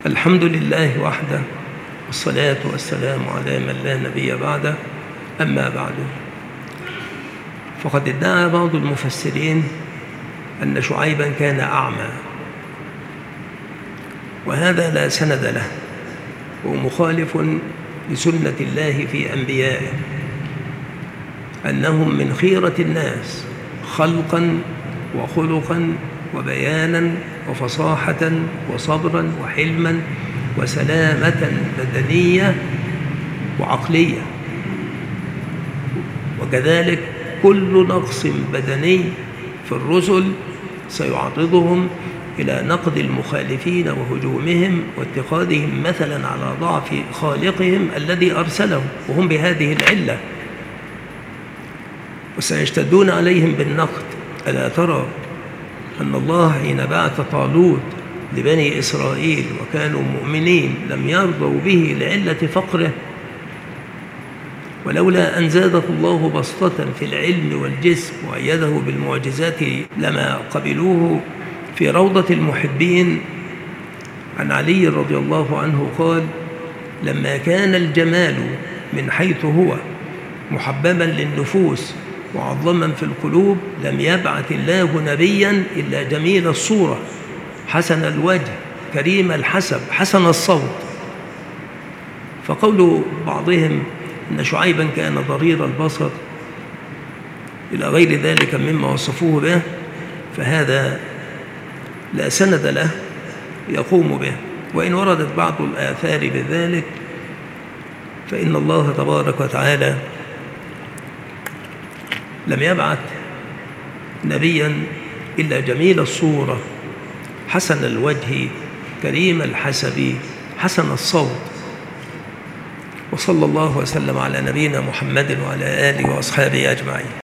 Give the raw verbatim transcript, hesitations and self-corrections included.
الحمد لله وحده، والصلاة والسلام على من لا نبي بعده. أما بعد، فقد ادعى بعض المفسرين أن شعيبا كان أعمى، وهذا لا سند له، ومخالف لسنة الله في أنبيائه، أنهم من خيرة الناس خلقا وخلقا وبيانا وفصاحة وصبرا وحلما وسلامة بدنية وعقلية، وكذلك كل نقص بدني في الرسل سيعرضهم إلى نقد المخالفين وهجومهم واتخاذهم مثلا على ضعف خالقهم الذي أرسلهم، وهم بهذه العلة، وسيشتدون عليهم بالنقد. ألا ترى أن الله حين بعث طالوت لبني إسرائيل وكانوا مؤمنين لم يرضوا به لعلة فقره، ولولا أن زاده الله بسطة في العلم والجسم وأيده بالمعجزات لما قبلوه. في روضة المحبين عن علي رضي الله عنه قال: لما كان الجمال من حيث هو محببا للنفوس معظما في القلوب، لم يبعث الله نبيا إلا جميل الصورة حسن الوجه كريم الحسب حسن الصوت. فقول بعضهم أن شعيبا كان ضرير البصر إلى غير ذلك مما وصفوه به، فهذا لا سند له يقوم به، وإن وردت بعض الآثار بذلك، فإن الله تبارك وتعالى لم يبعث نبيا إلا جميل الصورة حسن الوجه كريم الحسب حسن الصوت. وصلى الله وسلم على نبينا محمد وعلى آله وأصحابه أجمعين.